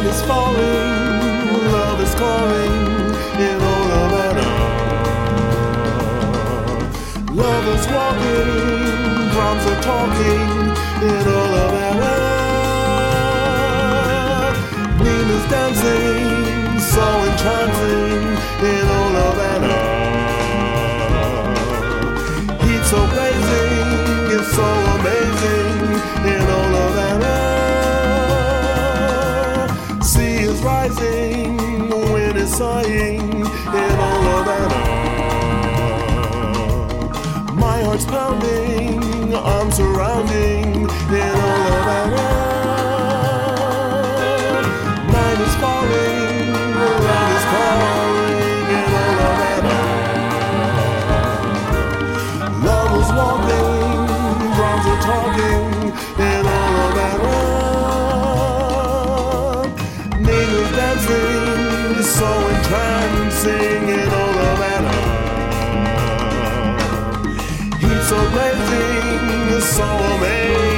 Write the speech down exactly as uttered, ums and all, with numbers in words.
is falling, love is calling in all of Havana. Lovers walking, drums are talking in all of Havana. Nina's dancing, so enchanting in all of Havana. Heat so blazing, it's so amazing in all of Havana. Sea is rising, the wind is sighing in all of Havana. My heart's pounding, I'm surrounding in all of Havana. Night is falling, rain is calling in all of Havana. Lovers walking, drums are talking in all of Havana. Nina's dancing, so entrancing in all of Havana. So blazing, so amazing.